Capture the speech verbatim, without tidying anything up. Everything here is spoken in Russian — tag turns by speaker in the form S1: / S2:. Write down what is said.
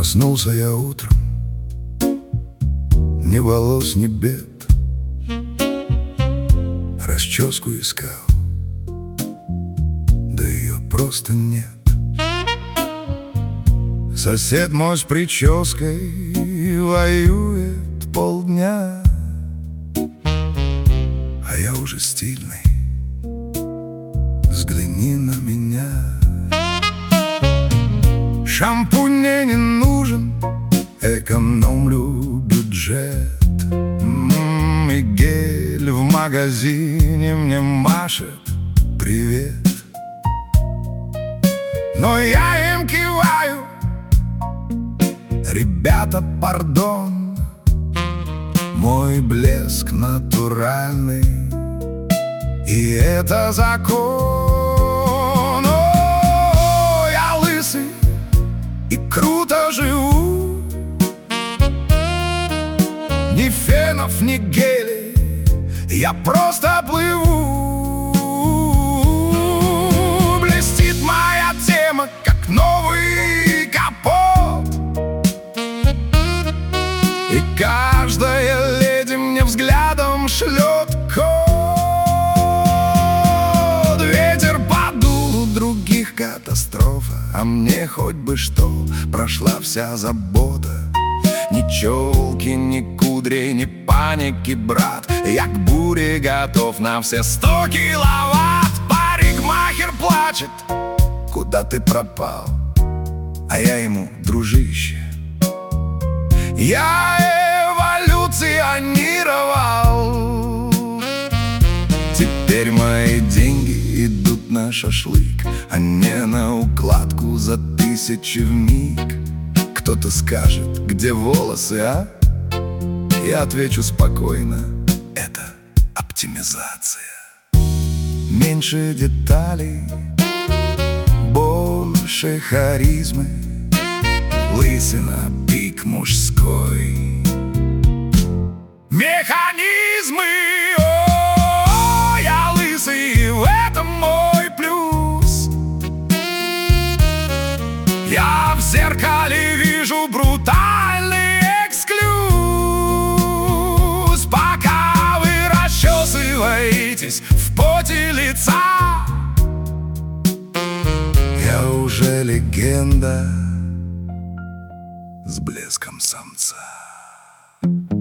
S1: Проснулся я утром, ни волос, ни бед. Расческу искал, да ее просто нет. Сосед мой с прической воюет полдня, а я уже стильный, взгляни на меня. Шампунь мне не нужен, экономлю бюджет. М-м, и гель в магазине мне машет привет. Но я им киваю: ребята, пардон, мой блеск натуральный, и это закон. О, я лысый и круто живу, ни фенов, ни гелей, я просто плыву. Блестит моя тема, как новый капот, и каждая леди мне взглядом шлет код. Ветер подул, у других катастрофа, а мне хоть бы что, прошла вся забота. Ни челки, ни кудрей, ни паники, брат, я к буре готов на все сто киловатт. Парикмахер плачет: куда ты пропал? А я ему: дружище, я эволюционировал. Теперь мои деньги идут на шашлык, а не на укладку за тысячи в миг. Кто-то скажет: где волосы, а? Я отвечу спокойно: это оптимизация. Меньше деталей, больше харизмы, лысина, пик мужской. Механизмы, о, я лысый, и в этом мой плюс. Я в зеркале вижу брутальный эксклюз. Пока вы расчесываетесь в поте лица, я уже легенда с блеском самца.